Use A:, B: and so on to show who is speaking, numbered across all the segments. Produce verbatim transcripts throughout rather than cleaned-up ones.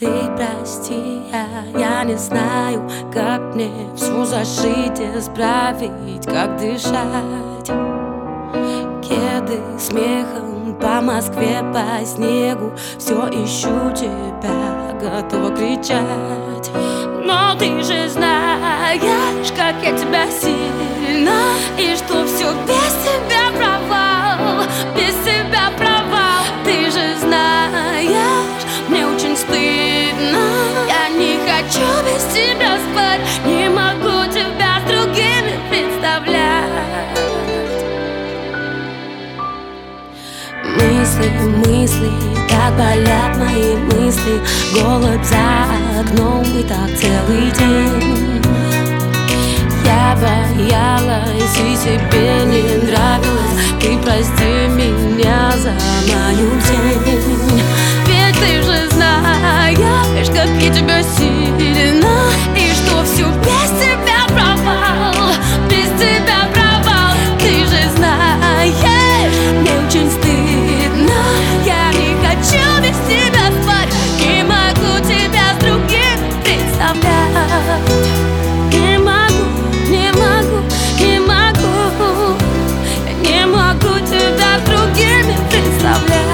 A: Ты прости, а я не знаю, как мне всю зашить, исправить, как дышать. Кеды смехом по Москве, по снегу, все ищу тебя, готова кричать. Но ты же знаешь, как я тебя сильно, и что все без тебя провал, без тебя провал. Ты же знаешь, мне очень стыдно, я не хочу без тебя спать, не могу тебя с другими представлять. Мысли, мысли, так болят мои мысли. Голубь за окном и так целый день. Я боялась и себе не нравилась. Ты прости меня за мою тень. Ведь ты же знаешь, как я тебя сильно, и что все без тебя провал, без тебя провал. Ты же знаешь, мне очень стыдно, я не хочу без тебя спать, не могу тебя с другим представлять. Не могу, не могу, не могу, я не могу тебя с другими представлять.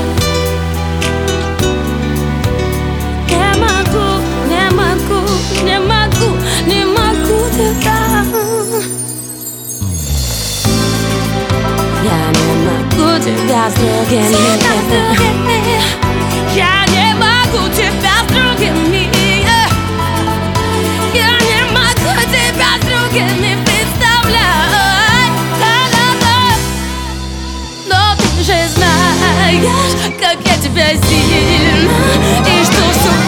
A: Не могу, не могу, не могу, не могу тебя. Я не могу тебя с другими. Я не могу тебя с другими. Я не могу тебя с другими представлять. Да-да-да. Но ты же знаешь, как я тебя сильно, и что все